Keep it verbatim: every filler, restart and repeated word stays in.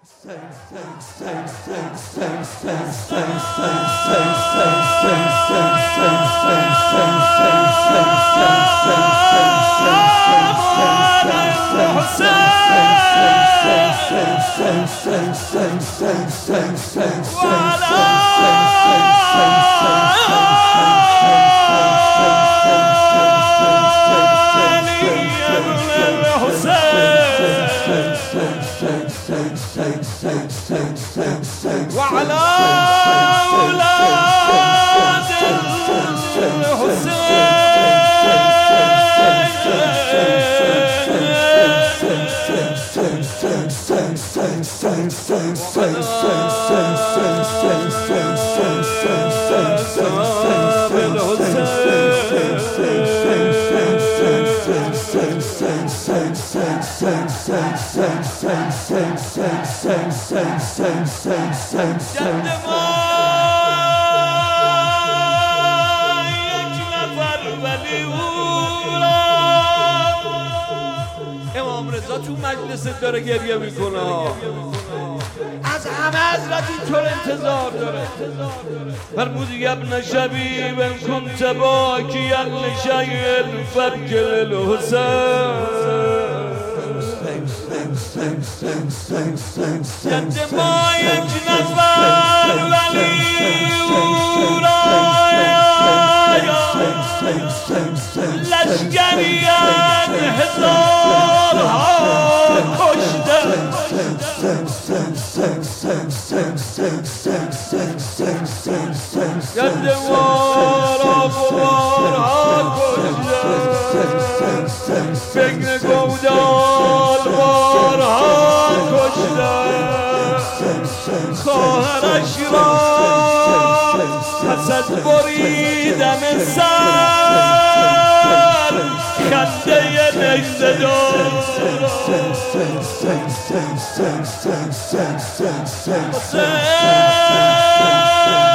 وعلى أولاد امام رضا تو مجلس داره گریه میکنه، از همه حضرت اینطور انتظار داره. فرمود ابن شبیب كنت باكيا لشيء فاذكر الحسين جد ما یک نفر ولی لشکریان هزارها کشته جد مارا بارها کشته فکر گودال بارها کشته خواهرش را حسد بریدم سر خنده نجده دار